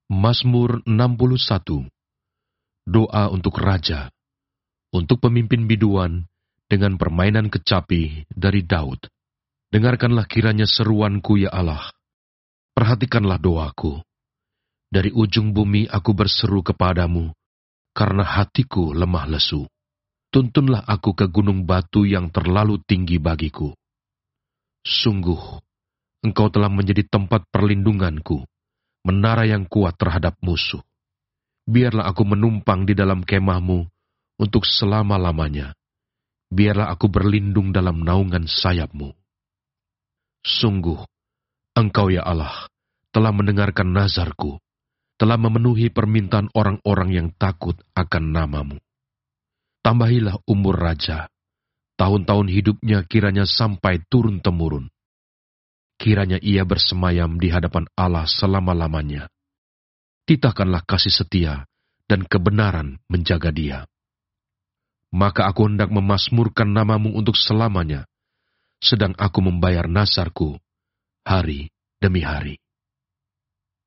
Mazmur 61. Doa untuk Raja, untuk pemimpin biduan, dengan permainan kecapi dari Daud. Dengarkanlah kiranya seruanku, ya Allah. Perhatikanlah doaku. Dari ujung bumi aku berseru kepadamu, karena hatiku lemah lesu. Tuntunlah aku ke gunung batu yang terlalu tinggi bagiku. Sungguh, Engkau telah menjadi tempat perlindunganku, menara yang kuat terhadap musuh. Biarlah aku menumpang di dalam kemah-Mu untuk selama-lamanya. Biarlah aku berlindung dalam naungan sayap-Mu. Sungguh, Engkau ya Allah, telah mendengarkan nazarku, telah memenuhi permintaan orang-orang yang takut akan nama-Mu. Tambahilah umur raja, tahun-tahun hidupnya kiranya sampai turun-temurun. Kiranya ia bersemayam di hadapan Allah selama-lamanya. Titahkanlah kasih setia dan kebenaran menjaga dia. Maka aku hendak memasmurkan nama-Mu untuk selamanya, sedang aku membayar nazarku hari demi hari.